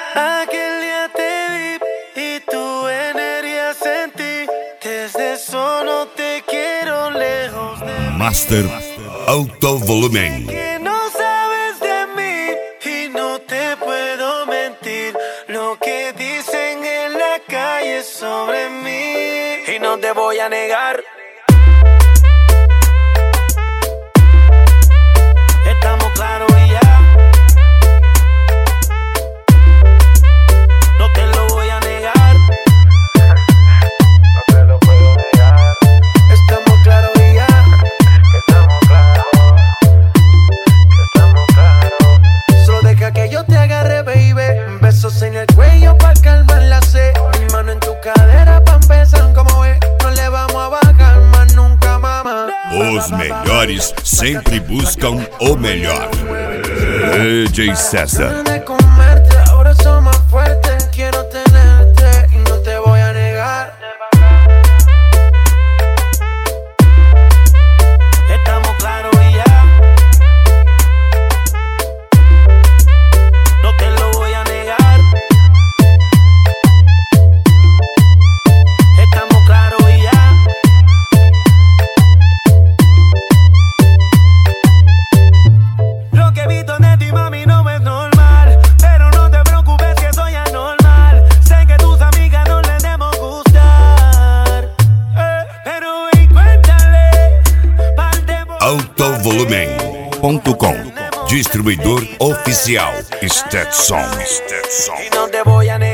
Aquel día te vi y tu energía sentí. Desde eso no te quiero lejos de mí. Master Alto Volumen. Que no sabes de mí y no te puedo mentir. Lo que dicen en la calle sobre mí y no te voy a negar. Estamos claros y ya. No te lo voy a negar. No te lo puedo negar. Estamos claros y ya. Estamos claros. Estamos claros. Solo deja que yo te agarre, baby. Besos en el cuello pa' calmar la sed. Mi mano en tu cadera pa' empezar, como ves. No le vamos a bajar más nunca, mamá. Os melhores sempre buscam o melhor. DJ César. De comerte, ahora soy más fuerte. Quiero tenerte y no te voy a negar. Estamos claros y ya. No te lo voy a negar. Estamos claros y ya. Lo que he visto de ti, mami, no es normal. Pero no te preocupes que soy anormal. Sé que tus amigas no les debemos gustar. Pero ven, cuéntale. Altovolumen.com. Distribuidor oficial Stetson. Y no te voy a negar.